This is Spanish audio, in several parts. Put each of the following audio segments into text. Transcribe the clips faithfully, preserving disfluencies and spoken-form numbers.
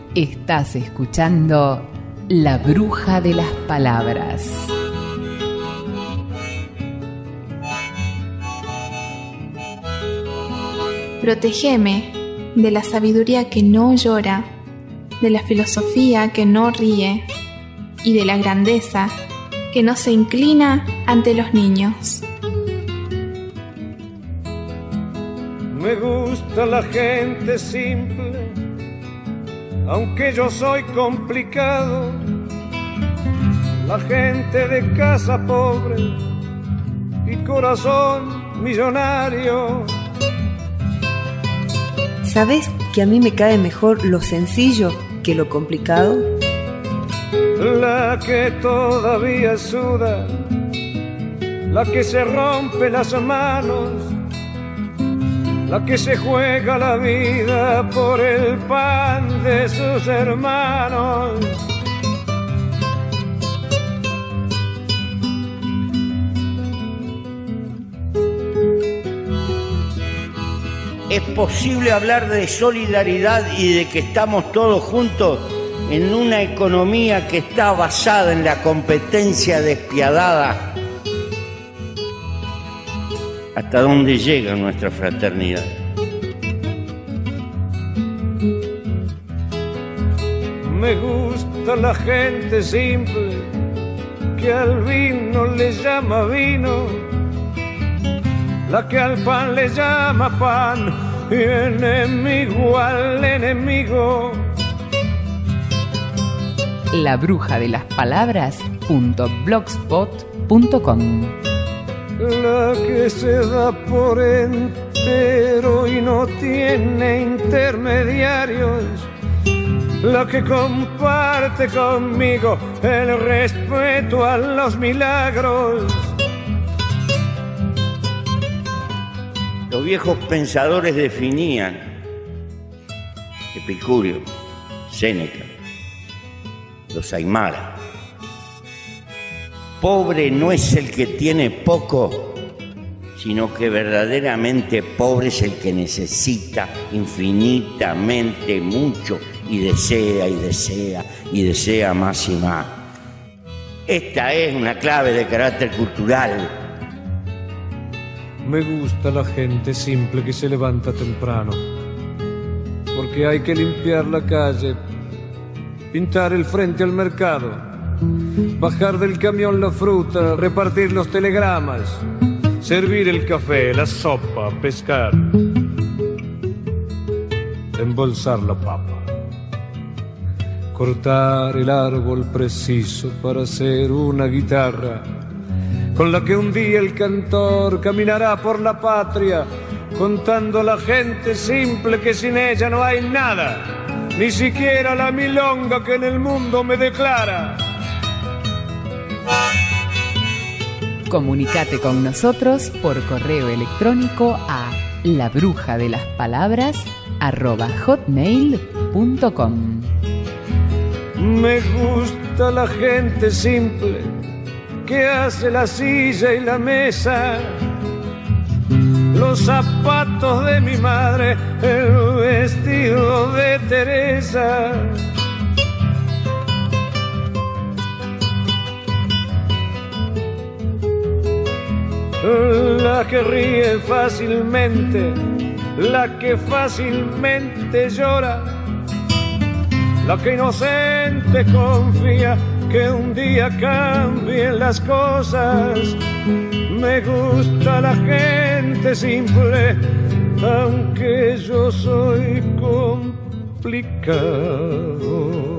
Estás escuchando La Bruja de las Palabras. Protégeme de la sabiduría que no llora, de la filosofía que no ríe y de la grandeza que no se inclina ante los niños. Me gusta la gente simple, aunque yo soy complicado. La gente de casa pobre y corazón millonario. ¿Sabes que a mí me cae mejor lo sencillo que lo complicado? La que todavía suda, la que se rompe las manos, la que se juega la vida por el pan de sus hermanos. ¿Es posible hablar de solidaridad y de que estamos todos juntos en una economía que está basada en la competencia despiadada? ¿Hasta dónde llega nuestra fraternidad? Me gusta la gente simple que al vino le llama vino, la que al pan le llama pan y enemigo al enemigo. La bruja de las palabras punto blogspot punto com. La que se da por entero y no tiene intermediarios, la que comparte conmigo el respeto a los milagros. Los viejos pensadores definían, Epicurio, Séneca, los Aymara: pobre no es el que tiene poco, sino que verdaderamente pobre es el que necesita infinitamente mucho y desea y desea y desea más y más. Esta es una clave de carácter cultural. Me gusta la gente simple que se levanta temprano, porque hay que limpiar la calle, pintar el frente al mercado, bajar del camión la fruta, repartir los telegramas, servir el café, la sopa, pescar, embolsar la papa, cortar el árbol preciso para hacer una guitarra, con la que un día el cantor caminará por la patria, contando a la gente simple que sin ella no hay nada, ni siquiera la milonga que en el mundo me declara. Comunicate con nosotros por correo electrónico a labrujadelaspalabras arroba hotmail punto com. Me gusta la gente simple que hace la silla y la mesa, los zapatos de mi madre, el vestido de Teresa. La que ríe fácilmente, la que fácilmente llora, la que inocente confía que un día cambien las cosas. Me gusta la gente simple, aunque yo soy complicado.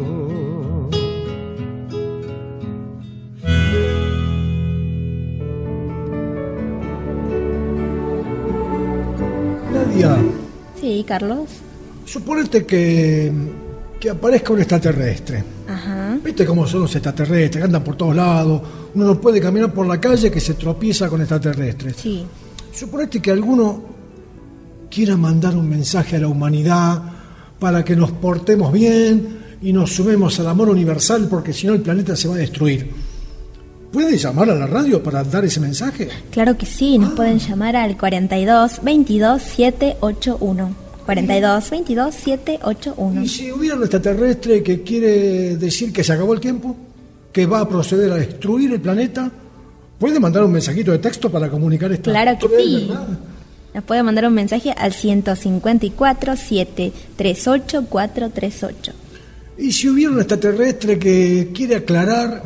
Nadia. Sí, Carlos. Suponete que, que aparezca un extraterrestre. Ajá. ¿Viste cómo son los extraterrestres? Que andan por todos lados. Uno no puede caminar por la calle que se tropieza con extraterrestres. Sí. Suponete que alguno quiera mandar un mensaje a la humanidad para que nos portemos bien y nos sumemos al amor universal, porque si no el planeta se va a destruir. ¿Puede llamar a la radio para dar ese mensaje? Claro que sí, nos ah. pueden llamar al cuarenta y dos, veintidós, setecientos ochenta y uno. cuarenta y dos, veintidós, setecientos ochenta y uno. ¿Y si hubiera un extraterrestre que quiere decir que se acabó el tiempo? ¿Que va a proceder a destruir el planeta? ¿Puede mandar un mensajito de texto para comunicar esta? Claro que sí. ¿Verdad? Nos puede mandar un mensaje al ciento cincuenta y cuatro, setecientos treinta y ocho, cuatrocientos treinta y ocho. ¿Y si hubiera un extraterrestre que quiere aclarar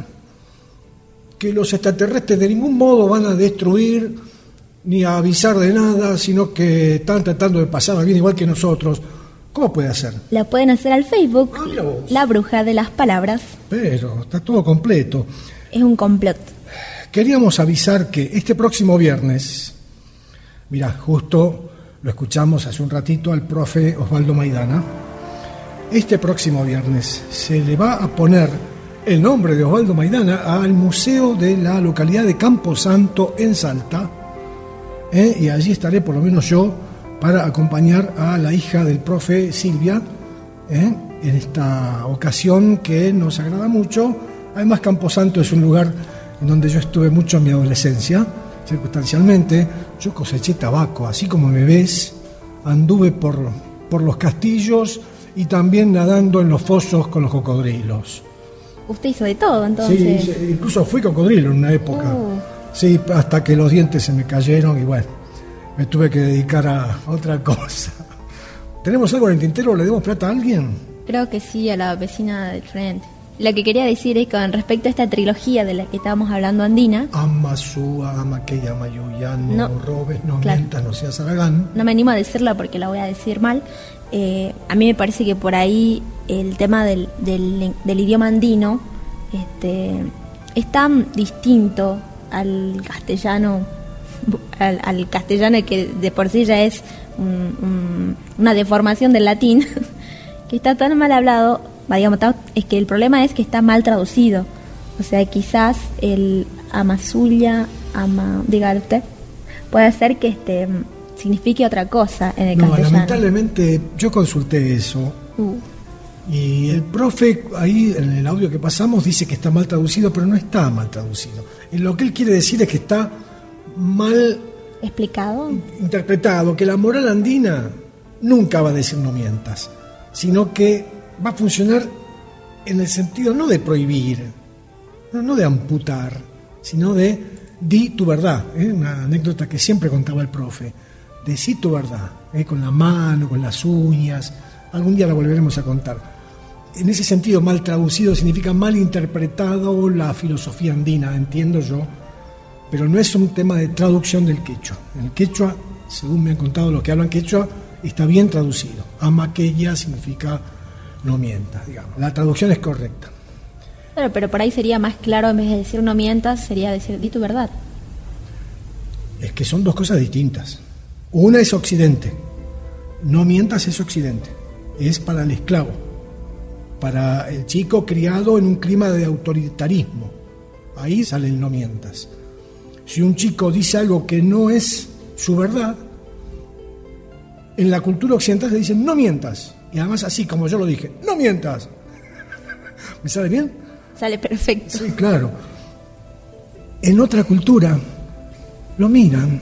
que los extraterrestres de ningún modo van a destruir ni a avisar de nada, sino que están tratando de pasar bien igual que nosotros? ¿Cómo puede hacer? La pueden hacer al Facebook, Ah, mira vos. La Bruja de las Palabras. Pero está todo completo. Es un complot. Queríamos avisar que este próximo viernes, mirá, justo lo escuchamos hace un ratito al profe Osvaldo Maidana, este próximo viernes se le va a poner el nombre de Osvaldo Maidana al museo de la localidad de Camposanto en Salta, ¿eh? Y allí estaré por lo menos yo para acompañar a la hija del profe Silvia, ¿eh? En esta ocasión que nos agrada mucho. Además, Camposanto es un lugar en donde yo estuve mucho en mi adolescencia, circunstancialmente. Yo coseché tabaco, así como me ves, anduve por, por los castillos y también nadando en los fosos con los cocodrilos. Usted hizo de todo, entonces. Sí, incluso fui cocodrilo en una época. Uh. Sí, hasta que los dientes se me cayeron y bueno, me tuve que dedicar a otra cosa. ¿Tenemos algo en el tintero? ¿Le demos plata a alguien? Creo que sí, a la vecina del frente. Lo que quería decir es con respecto a esta trilogía de la que estábamos hablando andina. Ama su, ama que llama Yuya, no, No, robes, no claro. mientas, no seas aragán. No me animo a decirla porque la voy a decir mal. Eh, a mí me parece que por ahí el tema del, del, del idioma andino este, es tan distinto al castellano, al, al castellano que de por sí ya es un, un, una deformación del latín, que está tan mal hablado, digamos, es que el problema es que está mal traducido. O sea, quizás el amasulla, ama, diga usted, puede ser que este signifique otra cosa en el No, castellano. lamentablemente yo consulté eso. Uh. Y el profe ahí en el audio que pasamos dice que está mal traducido, pero no está mal traducido. Y lo que él quiere decir es que está mal ¿Explicado? interpretado, que la moral andina nunca va a decir no mientas, sino que va a funcionar en el sentido no de prohibir, no, no de amputar, sino de di tu verdad. ¿eh? Una anécdota que siempre contaba el profe. Decí tu verdad, ¿eh? Con la mano, con las uñas. Algún día la volveremos a contar. En ese sentido, mal traducido significa mal interpretado la filosofía andina, entiendo yo, pero no es un tema de traducción del quechua. El quechua, según me han contado los que hablan quechua, está bien traducido. Amaqueya significa no mientas, digamos. La traducción es correcta. Claro, pero por ahí sería más claro, en vez de decir no mientas, sería decir di tu verdad. Es que son dos cosas distintas. Una es Occidente. No mientas es Occidente. Es para el esclavo, para el chico criado en un clima de autoritarismo. Ahí sale el no mientas. Si un chico dice algo que no es su verdad, en la cultura occidental se dice no mientas. Y además así como yo lo dije, no mientas. ¿Me sale bien? Sale perfecto. Sí, claro. En otra cultura lo miran,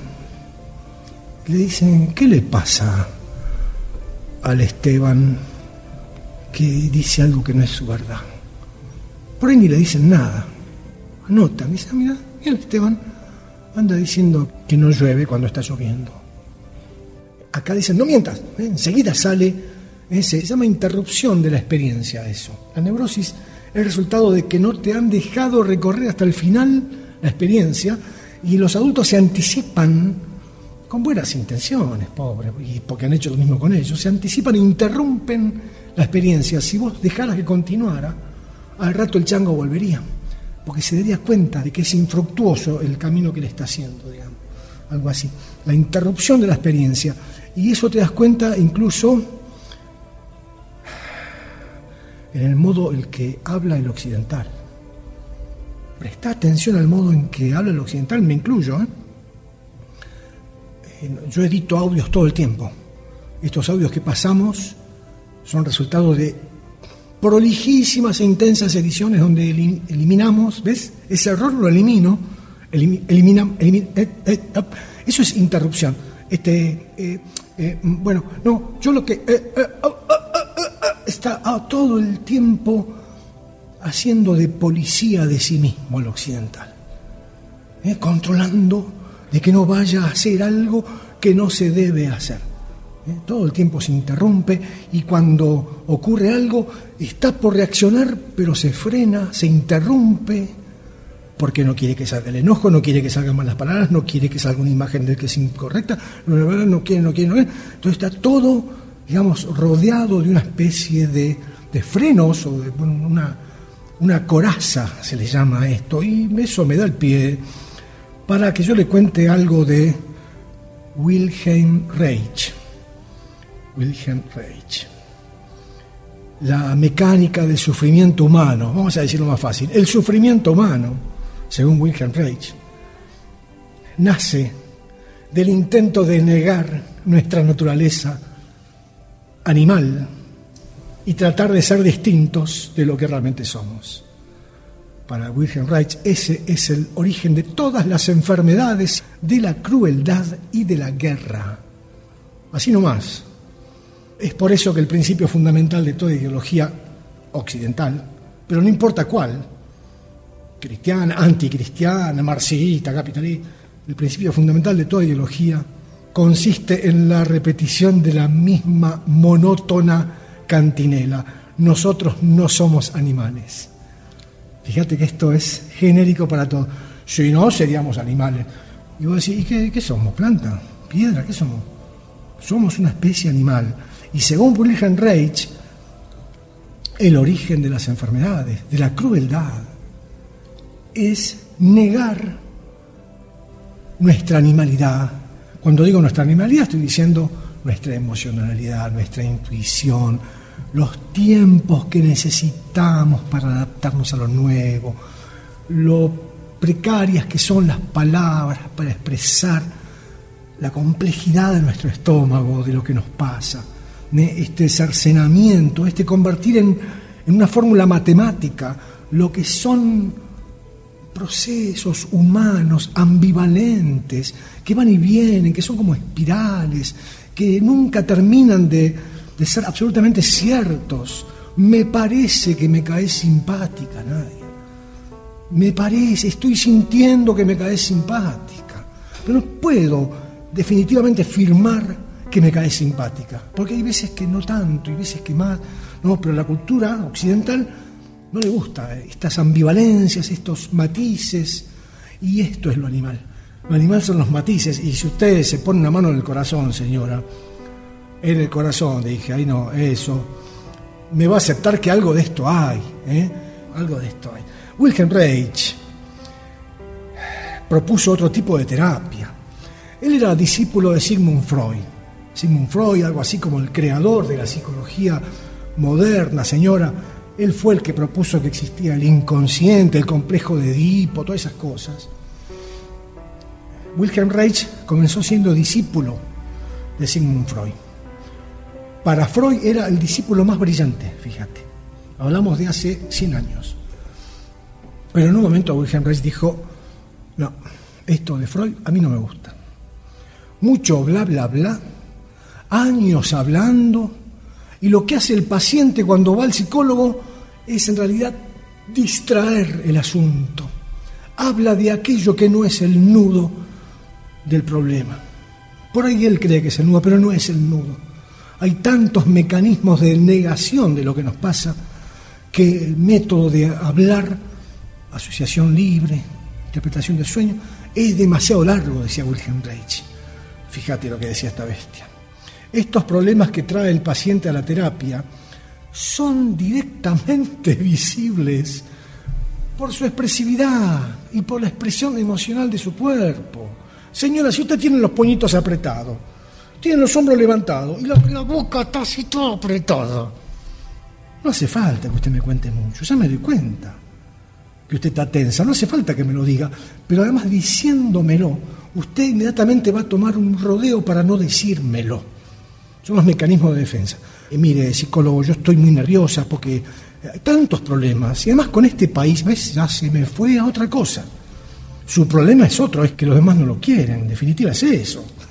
le dicen, ¿qué le pasa al Esteban que dice algo que no es su verdad? Por ahí ni le dicen nada. Anotan, dicen, mira, mira el Esteban anda diciendo que no llueve cuando está lloviendo. Acá dicen, no mientas, ¿eh? Enseguida sale, ¿eh? Se llama interrupción de la experiencia eso. La neurosis es el resultado de que no te han dejado recorrer hasta el final la experiencia y los adultos se anticipan con buenas intenciones, pobres, y porque han hecho lo mismo con ellos, se anticipan e interrumpen la experiencia. Si vos dejaras que continuara, al rato el chango volvería, porque se daría cuenta de que es infructuoso el camino que le está haciendo, digamos, algo así. La interrupción de la experiencia, y eso te das cuenta incluso en el modo en que habla el occidental. Presta atención al modo en que habla el occidental, me incluyo, ¿eh? Yo edito audios todo el tiempo. Estos audios que pasamos son resultado de prolijísimas e intensas ediciones donde eliminamos, ¿ves? Ese error lo elimino, elim, elimina, elimina, eh, eh, eso es interrupción. Este, eh, Eh, bueno, no, yo lo que... Eh, eh, uh, uh, uh, uh, está uh, todo el tiempo haciendo de policía de sí mismo el occidental. Eh, controlando de que no vaya a hacer algo que no se debe hacer. Eh, todo el tiempo se interrumpe y cuando ocurre algo está por reaccionar, pero se frena, se interrumpe, porque no quiere que salga el enojo, no quiere que salgan malas palabras, no quiere que salga una imagen de que es incorrecta, no, no quiere, no quiere, no quiere. Entonces está todo, digamos, rodeado de una especie de, de frenos o de bueno, una, una coraza, se le llama a esto, y eso me da el pie para que yo le cuente algo de Wilhelm Reich. Wilhelm Reich. La mecánica del sufrimiento humano, vamos a decirlo más fácil, el sufrimiento humano, según Wilhelm Reich, nace del intento de negar nuestra naturaleza animal y tratar de ser distintos de lo que realmente somos. Para Wilhelm Reich, ese es el origen de todas las enfermedades, de la crueldad y de la guerra. Así nomás. Es por eso que el principio fundamental de toda ideología occidental, pero no importa cuál, cristiana, anticristiana, marxista, capitalista, el principio fundamental de toda ideología consiste en la repetición de la misma monótona cantinela: nosotros no somos animales. Fíjate que esto es genérico para todos. Si no, seríamos animales. Y vos decís, ¿y qué, qué somos? ¿Planta? ¿Piedra? ¿Qué somos? Somos una especie animal. Y según Wilhelm Reich, el origen de las enfermedades, de la crueldad, es negar nuestra animalidad. Cuando digo nuestra animalidad, estoy diciendo nuestra emocionalidad, nuestra intuición, los tiempos que necesitamos para adaptarnos a lo nuevo, lo precarias que son las palabras para expresar la complejidad de nuestro estómago, de lo que nos pasa, este cercenamiento, este convertir en, en una fórmula matemática lo que son procesos humanos ambivalentes, que van y vienen, que son como espirales, que nunca terminan de, de ser absolutamente ciertos. Me parece que me caes simpática, Nadia. Me parece, estoy sintiendo que me caes simpática. Pero no puedo definitivamente afirmar que me caes simpática, porque hay veces que no tanto, y veces que más. No, pero la cultura occidental no le gusta estas ambivalencias, estos matices, y esto es lo animal. Lo animal son los matices, y si ustedes se ponen una mano en el corazón, señora, en el corazón, dije, ay no, eso, me va a aceptar que algo de esto hay, ¿eh? Algo de esto hay. Wilhelm Reich propuso otro tipo de terapia. Él era discípulo de Sigmund Freud. Sigmund Freud, algo así como el creador de la psicología moderna, señora. Él fue el que propuso que existía el inconsciente, el complejo de Edipo, todas esas cosas. Wilhelm Reich comenzó siendo discípulo de Sigmund Freud. Para Freud era el discípulo más brillante, fíjate. Hablamos de hace cien años. Pero en un momento Wilhelm Reich dijo, no, esto de Freud a mí no me gusta. Mucho bla, bla, bla, años hablando, y lo que hace el paciente cuando va al psicólogo es en realidad distraer el asunto. Habla de aquello que no es el nudo del problema. Por ahí él cree que es el nudo, pero no es el nudo. Hay tantos mecanismos de negación de lo que nos pasa que el método de hablar, asociación libre, interpretación del sueño, es demasiado largo, decía Wilhelm Reich. Fíjate lo que decía esta bestia. Estos problemas que trae el paciente a la terapia son directamente visibles por su expresividad y por la expresión emocional de su cuerpo. Señora, si usted tiene los puñitos apretados, tiene los hombros levantados y la, la boca está así todo apretada, no hace falta que usted me cuente mucho, ya me doy cuenta que usted está tensa, no hace falta que me lo diga, pero además diciéndomelo, usted inmediatamente va a tomar un rodeo para no decírmelo. Son los mecanismos de defensa. Y mire, psicólogo, yo estoy muy nerviosa porque hay tantos problemas. Y además con este país, ¿ves? Ya se me fue a otra cosa. Su problema es otro, es que los demás no lo quieren. En definitiva es eso.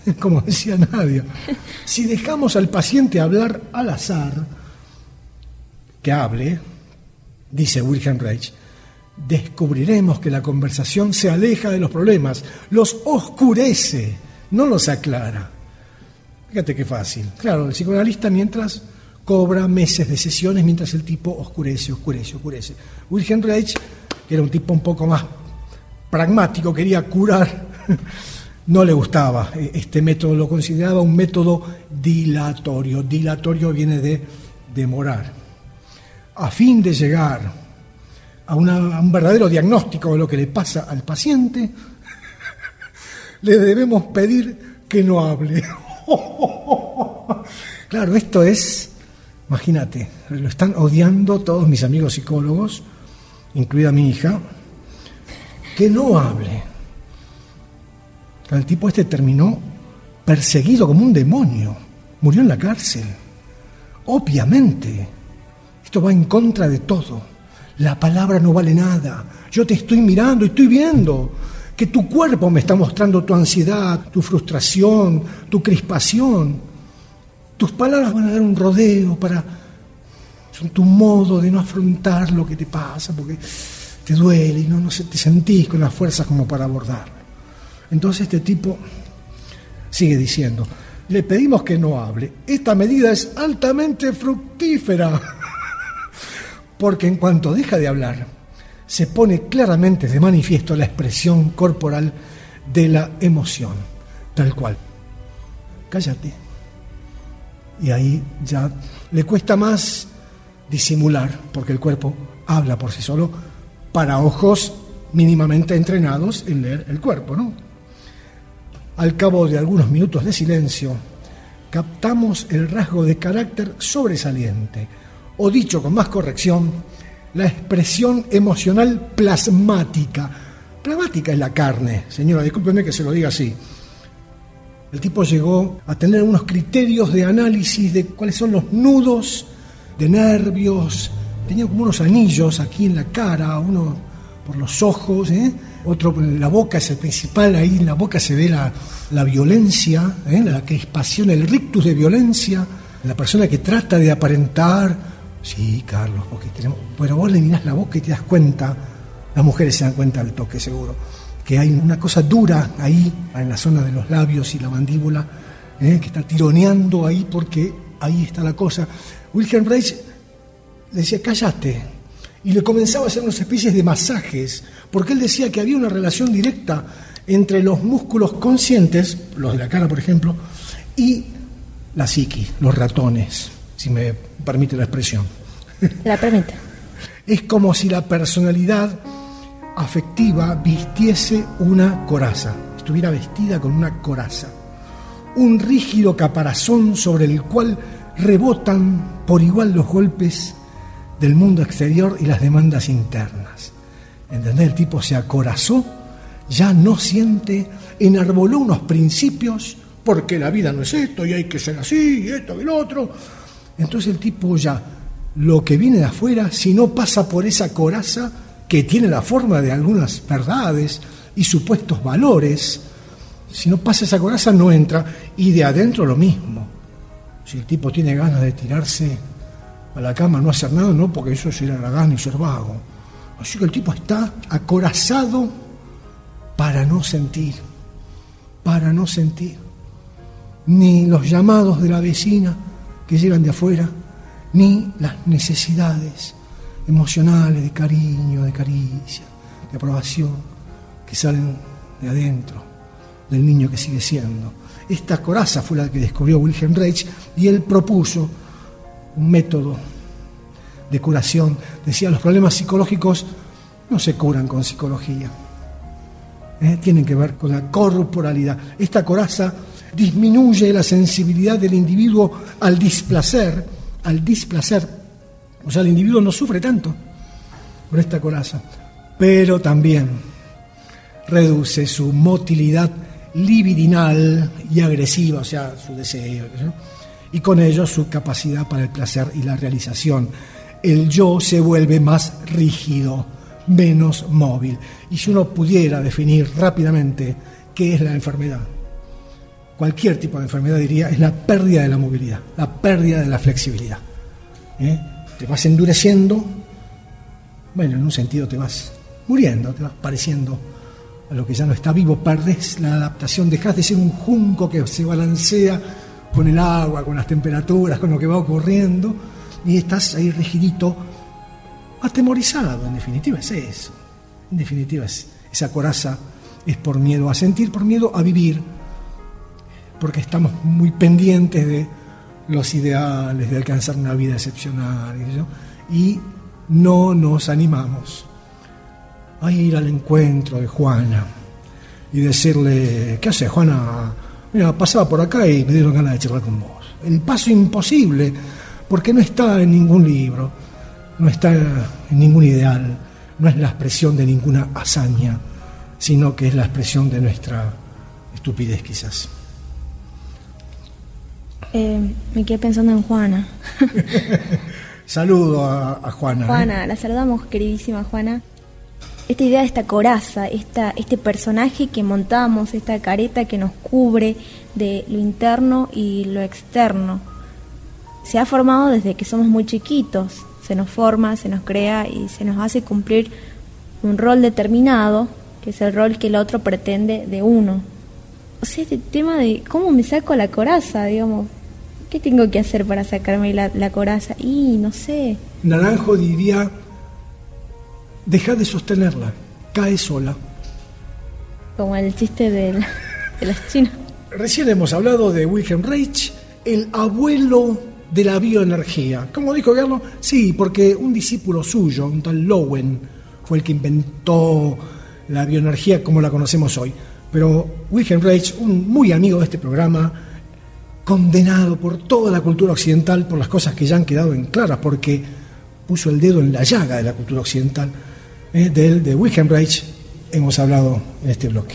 como decía Nadia, si dejamos al paciente hablar al azar, que hable, dice Wilhelm Reich, descubriremos que la conversación se aleja de los problemas, los oscurece, no los aclara. Fíjate qué fácil. Claro, el psicoanalista mientras cobra meses de sesiones, mientras el tipo oscurece, oscurece, oscurece. Wilhelm Reich, que era un tipo un poco más pragmático, quería curar, no le gustaba este método, lo consideraba un método dilatorio. Dilatorio viene de demorar. A fin de llegar a, una, a un verdadero diagnóstico de lo que le pasa al paciente, le debemos pedir que no hable. Claro, esto es, imagínate, lo están odiando todos mis amigos psicólogos, incluida mi hija, que no hable. El tipo este terminó perseguido como un demonio, murió en la cárcel. Obviamente, esto va en contra de todo. La palabra no vale nada. Yo te estoy mirando y estoy viendo que tu cuerpo me está mostrando tu ansiedad, tu frustración, tu crispación. Tus palabras van a dar un rodeo para... son tu modo de no afrontar lo que te pasa, porque te duele y no, no te sentís con las fuerzas como para abordarlo. Entonces este tipo sigue diciendo, le pedimos que no hable. Esta medida es altamente fructífera, porque en cuanto deja de hablar, se pone claramente de manifiesto la expresión corporal de la emoción, tal cual. Cállate. Y ahí ya le cuesta más disimular, porque el cuerpo habla por sí solo, para ojos mínimamente entrenados en leer el cuerpo, ¿no? Al cabo de algunos minutos de silencio, captamos el rasgo de carácter sobresaliente, o dicho con más corrección, la expresión emocional plasmática. Plasmática es la carne, señora, discúlpeme que se lo diga así. El tipo llegó a tener unos criterios de análisis de cuáles son los nudos de nervios, tenía como unos anillos aquí en la cara, uno por los ojos, ¿eh? Otro en la boca, es el principal, ahí en la boca se ve la, la violencia, ¿eh? La crispación, el rictus de violencia, la persona que trata de aparentar, sí, Carlos, porque tenemos, pero vos le mirás la boca y te das cuenta, las mujeres se dan cuenta al toque seguro, que hay una cosa dura ahí, en la zona de los labios y la mandíbula, ¿eh? Que está tironeando ahí porque ahí está la cosa. Wilhelm Reich le decía, cállate, y le comenzaba a hacer unas especies de masajes, porque él decía que había una relación directa entre los músculos conscientes, los de la cara por ejemplo, y la psiquis, los ratones, si me permite la expresión. La permite. Es como si la personalidad afectiva vistiese una coraza, estuviera vestida con una coraza, un rígido caparazón sobre el cual rebotan por igual los golpes del mundo exterior y las demandas internas. ¿Entendés? El tipo se acorazó, ya no siente, enarboló unos principios, porque la vida no es esto, y hay que ser así, y esto y lo otro. Entonces el tipo ya, lo que viene de afuera, si no pasa por esa coraza, que tiene la forma de algunas verdades y supuestos valores, si no pasa esa coraza no entra, y de adentro lo mismo. Si el tipo tiene ganas de tirarse a la cama, no hacer nada, no, porque eso es ir a la gana y ser vago. Así que el tipo está acorazado para no sentir, para no sentir ni los llamados de la vecina que llegan de afuera, ni las necesidades emocionales de cariño, de caricia, de aprobación que salen de adentro del niño que sigue siendo. Esta coraza fue la que descubrió Wilhelm Reich y él propuso un método de curación. Decía, los problemas psicológicos no se curan con psicología, ¿eh? Tienen que ver con la corporalidad. Esta coraza disminuye la sensibilidad del individuo al displacer, al displacer, o sea, el individuo no sufre tanto por esta coraza, pero también reduce su motilidad libidinal y agresiva, o sea, su deseo, ¿no? Y con ello su capacidad para el placer y la realización. El yo se vuelve más rígido, menos móvil. Y si uno pudiera definir rápidamente qué es la enfermedad, cualquier tipo de enfermedad, diría, es la pérdida de la movilidad, la pérdida de la flexibilidad. ¿Eh? Te vas endureciendo, bueno, en un sentido te vas muriendo, te vas pareciendo a lo que ya no está vivo, perdés la adaptación, dejás de ser un junco que se balancea con el agua, con las temperaturas, con lo que va ocurriendo, y estás ahí rigidito, atemorizado. En definitiva es eso, en definitiva es, esa coraza es por miedo a sentir, por miedo a vivir, porque estamos muy pendientes de los ideales, de alcanzar una vida excepcional, y, y no nos animamos a ir al encuentro de Juana y decirle: ¿qué haces, Juana? Mira, pasaba por acá y me dieron ganas de charlar con vos. El paso imposible, porque no está en ningún libro, no está en ningún ideal, no es la expresión de ninguna hazaña, sino que es la expresión de nuestra estupidez, quizás. Eh, me quedé pensando en Juana. Saludo a, a Juana. Juana, ¿eh? La saludamos, queridísima Juana. Esta idea de esta coraza, esta, este personaje que montamos, esta careta que nos cubre de lo interno y lo externo, se ha formado desde que somos muy chiquitos. Se nos forma, se nos crea y se nos hace cumplir un rol determinado, que es el rol que el otro pretende de uno. O sea, este tema de cómo me saco la coraza, digamos, ¿qué tengo que hacer para sacarme la, la coraza? Y no sé. Naranjo diría: deja de sostenerla, cae sola. Como el chiste de, la, de los chinos. Recién hemos hablado de Wilhelm Reich, el abuelo de la bioenergía. ¿Cómo dijo Gerlo? Sí, porque un discípulo suyo, un tal Lowen, fue el que inventó la bioenergía como la conocemos hoy. Pero Wilhelm Reich, un muy amigo de este programa, condenado por toda la cultura occidental por las cosas que ya han quedado en claras, porque puso el dedo en la llaga de la cultura occidental. Eh, de él, de Wilhelm Reich, hemos hablado en este bloque.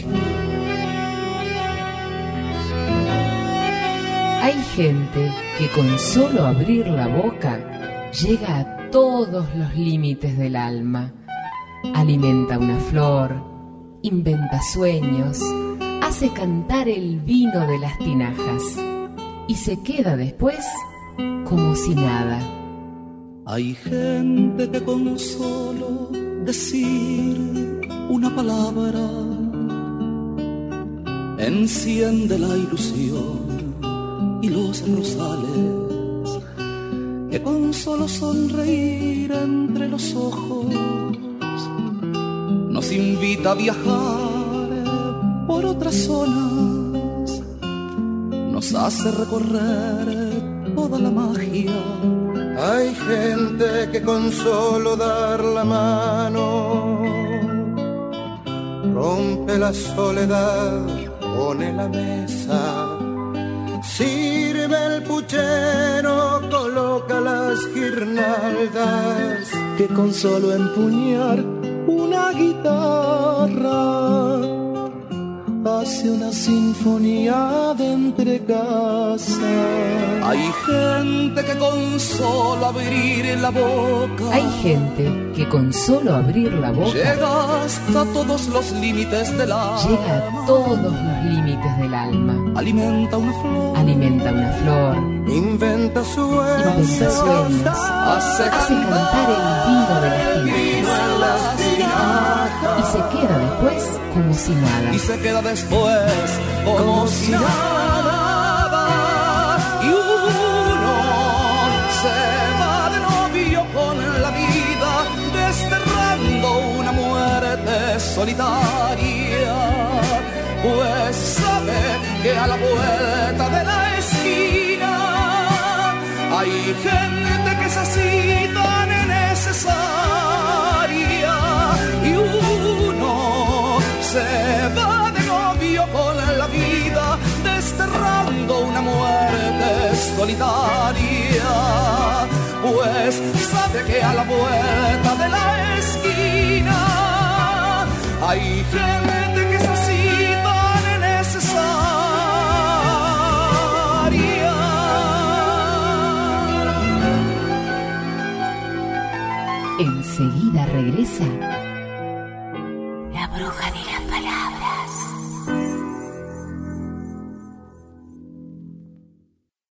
Hay gente que con solo abrir la boca llega a todos los límites del alma. Alimenta una flor, inventa sueños, hace cantar el vino de las tinajas y se queda después como si nada. Hay gente que con solo decir una palabra enciende la ilusión y los rosales, que con solo sonreír entre los ojos nos invita a viajar por otras zonas, nos hace recorrer toda la magia. Hay gente que con solo dar la mano rompe la soledad, pone la mesa, sirve el puchero, coloca las guirnaldas, que con solo empuñar una guitarra hace una sinfonía de entre casas. Hay gente que con solo abrir la boca, hay gente que con solo abrir la boca llega hasta todos los límites del alma, llega a todos los límites del alma. Alimenta una flor, alimenta una flor, inventa sueños, inventa sueños, hace, hace cantar el vino de las tinajas y se queda después como si nada. Y se queda después como, como si nada. Y uno se va de novio con la vida, desterrando una muerte solitaria, pues sabe que a la vuelta de la esquina hay gente que es así tan necesaria. Y uno se va de novio con la vida, desterrando una muerte solitaria, pues sabe que a la vuelta de la esquina hay gente que es así tan necesaria. Enseguida regresa La bruja de la palabra.